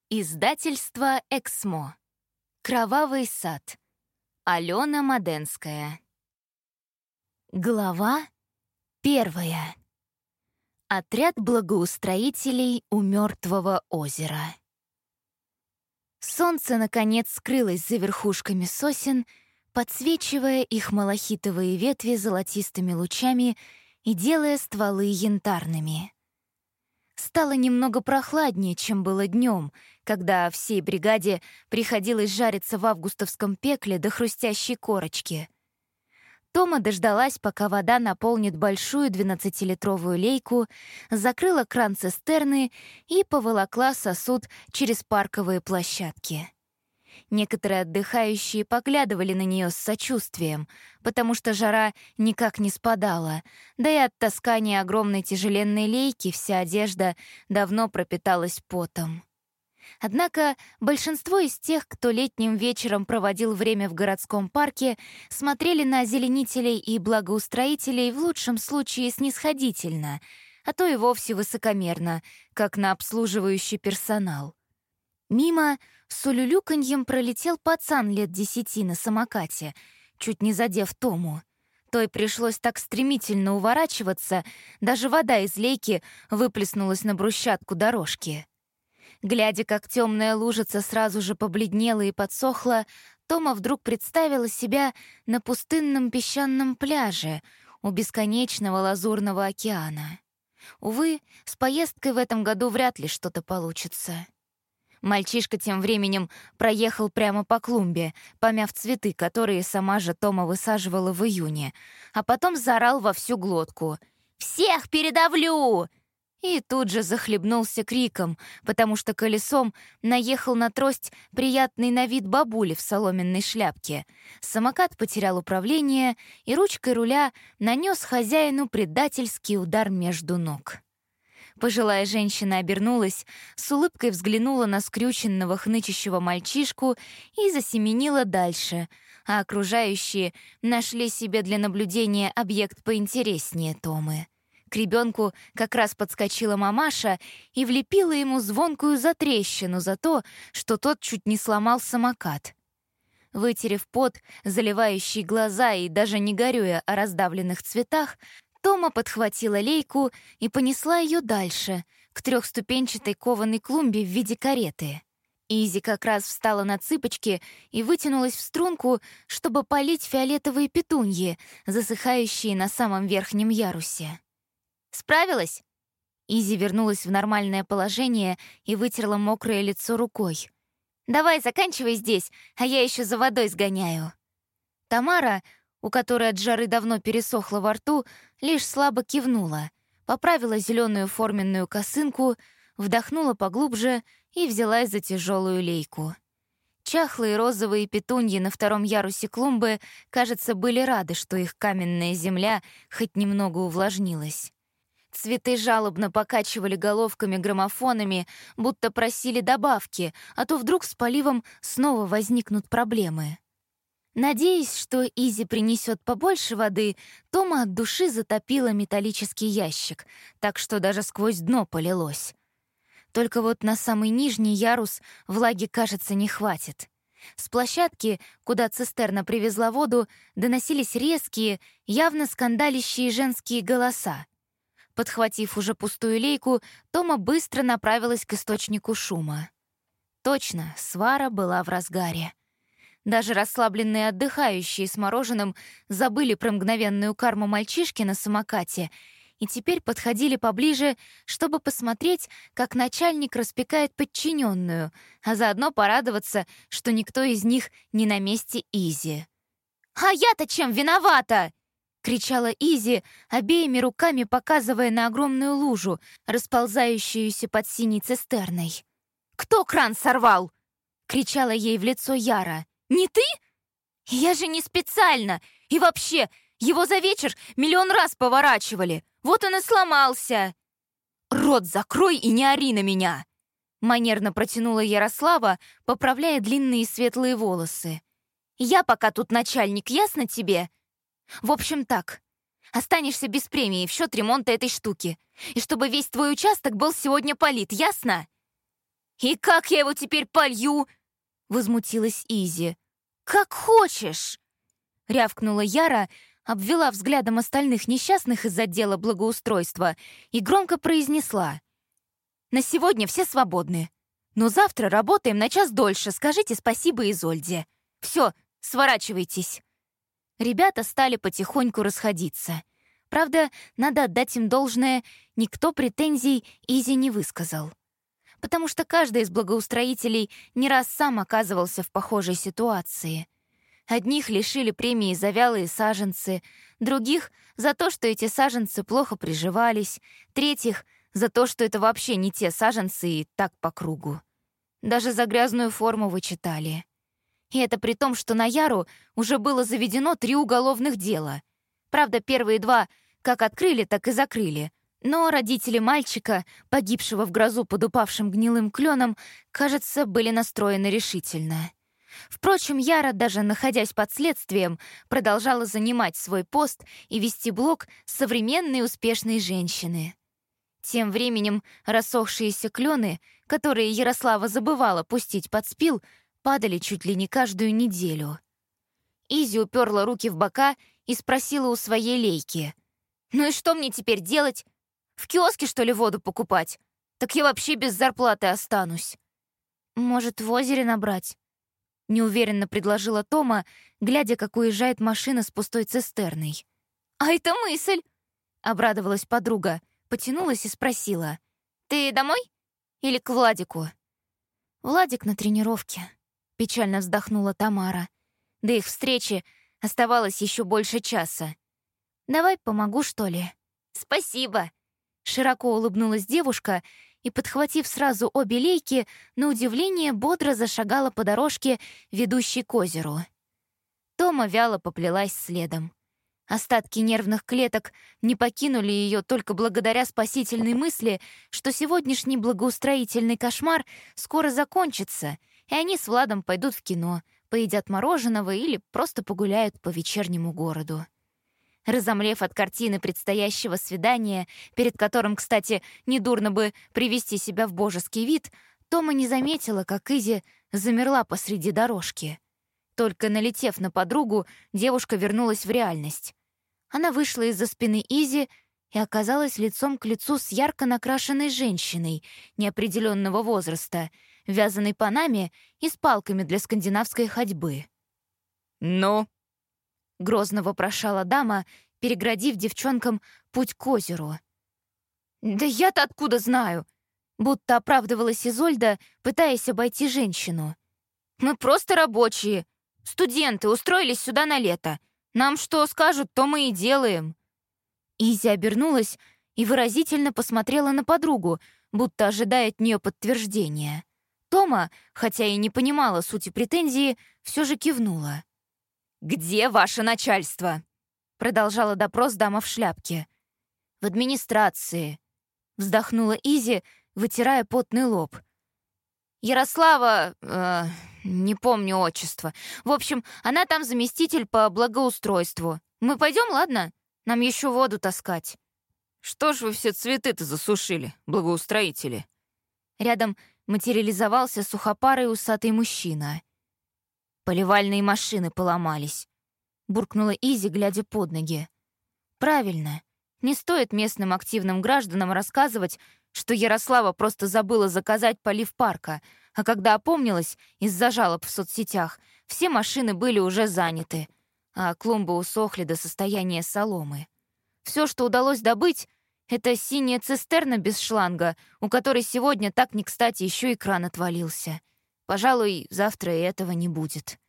Издательство «Эксмо». Кровавый сад. Алена Маденская. Глава 1. Отряд благоустроителей у мертвого озера. Солнце, наконец, скрылось за верхушками сосен, подсвечивая их малахитовые ветви золотистыми лучами и делая стволы янтарными. Стало немного прохладнее, чем было днем, когда всей бригаде приходилось жариться в августовском пекле до хрустящей корочки. Тома дождалась, пока вода наполнит большую 12-литровую лейку, закрыла кран цистерны и поволокла сосуд через парковые площадки. Некоторые отдыхающие поглядывали на нее с сочувствием, потому что жара никак не спадала, да и от таскания огромной тяжеленной лейки вся одежда давно пропиталась потом. Однако большинство из тех, кто летним вечером проводил время в городском парке, смотрели на озеленителей и благоустроителей в лучшем случае снисходительно, а то и вовсе высокомерно, как на обслуживающий персонал. Мимо с улюлюканьем пролетел пацан лет 10 на самокате, чуть не задев Тому. Той пришлось так стремительно уворачиваться, даже вода из лейки выплеснулась на брусчатку дорожки. Глядя, как темная лужица сразу же побледнела и подсохла, Тома вдруг представила себя на пустынном песчаном пляже у бесконечного лазурного океана. Увы, с поездкой в этом году вряд ли что-то получится. Мальчишка тем временем проехал прямо по клумбе, помяв цветы, которые сама же Тома высаживала в июне, а потом заорал во всю глотку: «Всех передавлю!» И тут же захлебнулся криком, потому что колесом наехал на трость приятный на вид бабули в соломенной шляпке. Самокат потерял управление и ручкой руля нанес хозяину предательский удар между ног. Пожилая женщина обернулась, с улыбкой взглянула на скрюченного хнычущего мальчишку и засеменила дальше, а окружающие нашли себе для наблюдения объект поинтереснее Томы. К ребенку как раз подскочила мамаша и влепила ему звонкую затрещину за то, что тот чуть не сломал самокат. Вытерев пот, заливающий глаза и даже не горюя о раздавленных цветах, Тома подхватила лейку и понесла ее дальше, к трехступенчатой кованой клумбе в виде кареты. Изи как раз встала на цыпочки и вытянулась в струнку, чтобы полить фиолетовые петуньи, засыхающие на самом верхнем ярусе. «Справилась?» Изи вернулась в нормальное положение и вытерла мокрое лицо рукой. «Давай, заканчивай здесь, а я еще за водой сгоняю». Тамара, у которой от жары давно пересохло во рту, лишь слабо кивнула, поправила зеленую форменную косынку, вдохнула поглубже и взялась за тяжелую лейку. Чахлые розовые петуньи на втором ярусе клумбы, кажется, были рады, что их каменная земля хоть немного увлажнилась. Цветы жалобно покачивали головками-граммофонами, будто просили добавки, а то вдруг с поливом снова возникнут проблемы. Надеясь, что Изи принесет побольше воды, Тома от души затопила металлический ящик, так что даже сквозь дно полилось. Только вот на самый нижний ярус влаги, кажется, не хватит. С площадки, куда цистерна привезла воду, доносились резкие, явно скандалящие женские голоса. Подхватив уже пустую лейку, Тома быстро направилась к источнику шума. Точно, свара была в разгаре. Даже расслабленные отдыхающие с мороженым забыли про мгновенную карму мальчишки на самокате и теперь подходили поближе, чтобы посмотреть, как начальник распекает подчиненную, а заодно порадоваться, что никто из них не на месте Изи. «А я-то чем виновата?» — кричала Изи, обеими руками показывая на огромную лужу, расползающуюся под синей цистерной. «Кто кран сорвал?» — кричала ей в лицо Яра. «Не ты? Я же не специально! И вообще, его за вечер 1 000 000 раз поворачивали! Вот он и сломался!» «Рот закрой и не ори на меня!» Манерно протянула Ярослава, поправляя длинные светлые волосы. «Я пока тут начальник, ясно тебе? В общем так, останешься без премии в счет ремонта этой штуки. И чтобы весь твой участок был сегодня полит, ясно?» «И как я его теперь полью?» — возмутилась Изи. «Как хочешь!» — рявкнула Яра, обвела взглядом остальных несчастных из отдела благоустройства и громко произнесла. «На сегодня все свободны. Но завтра работаем на час дольше, скажите спасибо Изольде. Все, сворачивайтесь». Ребята стали потихоньку расходиться. Правда, надо отдать им должное, никто претензий Изи не высказал. Потому что каждый из благоустроителей не раз сам оказывался в похожей ситуации. Одних лишили премии за вялые саженцы, других — за то, что эти саженцы плохо приживались, третьих — за то, что это вообще не те саженцы и так по кругу. Даже за грязную форму вычитали. И это при том, что на Яру уже было заведено 3 уголовных дела. Правда, первые 2 как открыли, так и закрыли. Но родители мальчика, погибшего в грозу под упавшим гнилым кленом, кажется, были настроены решительно. Впрочем, Яра, даже находясь под следствием, продолжала занимать свой пост и вести блог современной успешной женщины. Тем временем рассохшиеся клены, которые Ярослава забывала пустить под спил, падали чуть ли не каждую неделю. Изи уперла руки в бока и спросила у своей лейки. «Ну и что мне теперь делать? В киоске, что ли, воду покупать? Так я вообще без зарплаты останусь». «Может, в озере набрать?» — неуверенно предложила Тома, глядя, как уезжает машина с пустой цистерной. «А это мысль!» — обрадовалась подруга, потянулась и спросила. «Ты домой? Или к Владику?» «Владик на тренировке», — печально вздохнула Тамара. До их встречи оставалось еще больше часа. «Давай помогу, что ли?» «Спасибо!» Широко улыбнулась девушка и, подхватив сразу обе лейки, на удивление бодро зашагала по дорожке, ведущей к озеру. Тома вяло поплелась следом. Остатки нервных клеток не покинули ее только благодаря спасительной мысли, что сегодняшний благоустроительный кошмар скоро закончится, и они с Владом пойдут в кино, поедят мороженого или просто погуляют по вечернему городу. Разомлев от картины предстоящего свидания, перед которым, кстати, недурно бы привести себя в божеский вид, Тома не заметила, как Изи замерла посреди дорожки. Только налетев на подругу, девушка вернулась в реальность. Она вышла из-за спины Изи и оказалась лицом к лицу с ярко накрашенной женщиной неопределенного возраста, в вязаной панаме и с палками для скандинавской ходьбы. «Ну?» — грозно вопрошала дама, переградив девчонкам путь к озеру. «Да я-то откуда знаю?» — будто оправдывалась Изольда, пытаясь обойти женщину. «Мы просто рабочие. Студенты устроились сюда на лето. Нам что скажут, то мы и делаем». Изи обернулась и выразительно посмотрела на подругу, будто ожидая от нее подтверждения. Тома, хотя и не понимала сути претензии, все же кивнула. «Где ваше начальство?» — продолжала допрос дама в шляпке. «В администрации», — вздохнула Изи, вытирая потный лоб. «Ярослава... не помню отчество. В общем, она там заместитель по благоустройству. Мы пойдем, ладно? Нам еще воду таскать». «Что ж вы все цветы-то засушили, благоустроители?» Рядом материализовался сухопарый усатый мужчина. «Поливальные машины поломались», — буркнула Изи, глядя под ноги. «Правильно. Не стоит местным активным гражданам рассказывать, что Ярослава просто забыла заказать полив парка, а когда опомнилась из-за жалоб в соцсетях, все машины были уже заняты, а клумбы усохли до состояния соломы. Все, что удалось добыть, это синяя цистерна без шланга, у которой сегодня так не кстати еще и кран отвалился. Пожалуй, завтра и этого не будет».